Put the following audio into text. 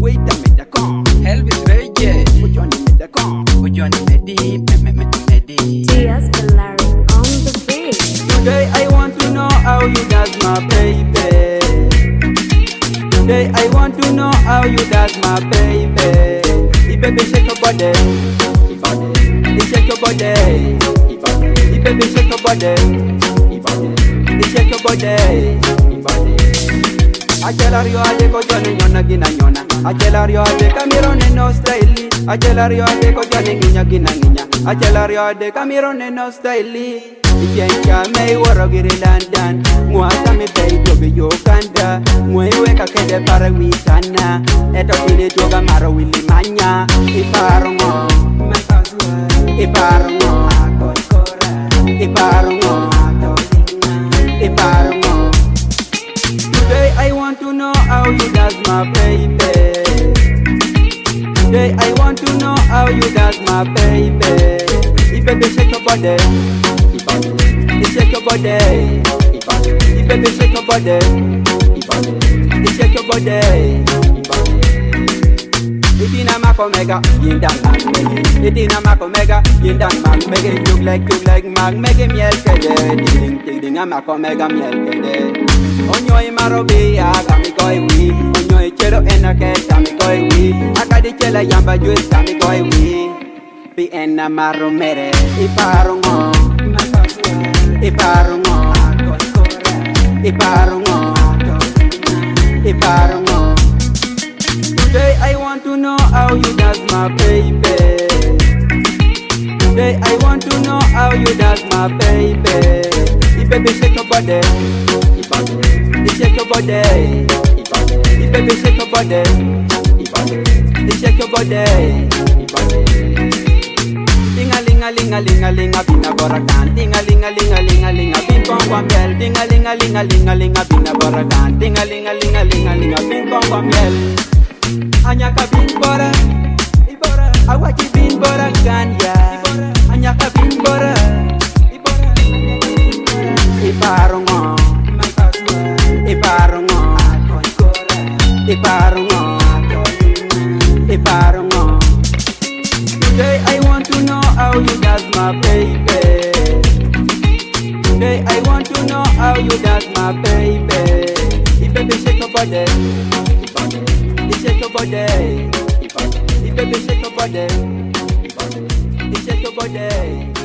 Wait a minute, come. Elvis Reyes, Put your name in the come. put your name Medi. T.S. Bellary on the beat. Today I want to know how you does my baby. Today I want to know how you does my baby. The baby shake your body. The shake your body. The baby shake your body. The shake your body. Acelario ade ko jone nyona gina nyona. Acelario ade kamiro ne no style. Acelario ade ko jone nginya gina nginya. Acelario ade kamiro ne no style. Ikenja mei woro giri London. Mwata mi bei jobi yo kanda. Mwewe kakende para witana. Eto kili toga maro wili manya. Iparongo Iparongo Iparongo Iparongo. Today I want to know how you does my baby. Today I want to know how you does my baby. The baby shake your body. The shake your body. The baby shake your body. The shake your body. Itina Mac-Omega, Yindan Mac-Mega. Itina Mac-Omega, Yindan Mac-Mega. You like Mac-Mega, miel kede. Ding a Mac-Omega, miel kede. Onyo imarobi, agami koi wi. Onyo ichero enake, tami koi wi. Akadi chela yamba juice, tami koi wi. Pi ena maromere, iparongo. Iparongo. Iparongo. Iparongo. Today I want to know how you does my baby. Today I want to know how you does my baby. The baby shake your body. The shake your body. The baby shake your body. The shake your body. Ding-a-ling-a-ling-a-ling-a-ling-a bina borakan. Ding-a-ling-a-ling-a-ling-a-ling-a bing bong bong bell. Ding-a-ling-a-ling-a-ling-a bina borakan. Ding-a-ling-a-ling-a-ling-a bing bong bong bell. Anyaka bin bora, awaji bin bora ganja. Anyaka bin bora, iparongo, iparongo, iparongo, iparongo. Today I want to know how you does my baby. Today I want to know how you does my baby. The baby shake your body. Shake your body. The baby shake your body. Shake your body.